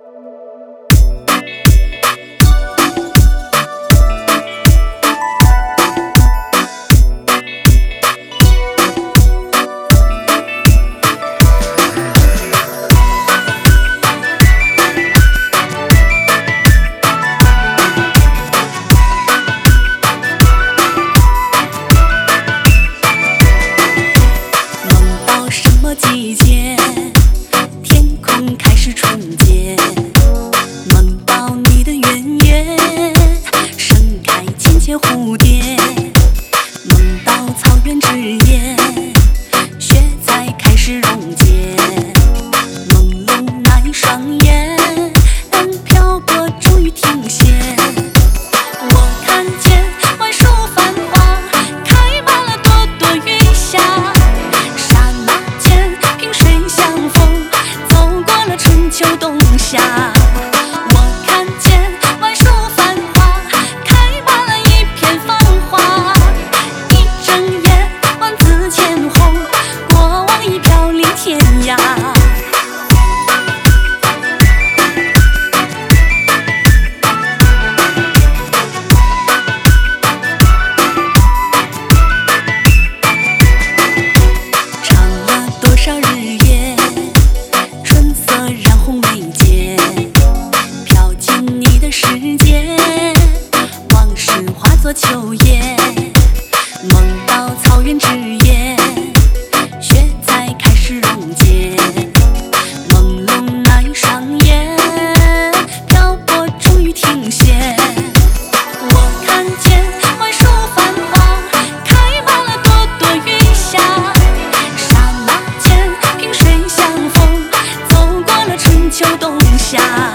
季节，天空开始纯洁，梦到你的圆月，盛开千千蝴蝶，梦到草原之夜，雪才开始溶解，朦胧那一双眼，飘过终于停歇，我看见槐树繁花，开满了朵朵云霞。秋冬夏，我看见槐树繁花，开满了一片芳华。一睁眼，万紫千红，过往已飘零天涯。唱了多少日夜，春色染红眉间，飘进你的世界，往事化作秋叶，梦到草原之夜，雪才开始溶解，朦胧那一双眼，漂泊终于停歇，我看见槐树繁花，开满了朵朵云霞，刹那间萍水相逢，走过了春秋冬夏。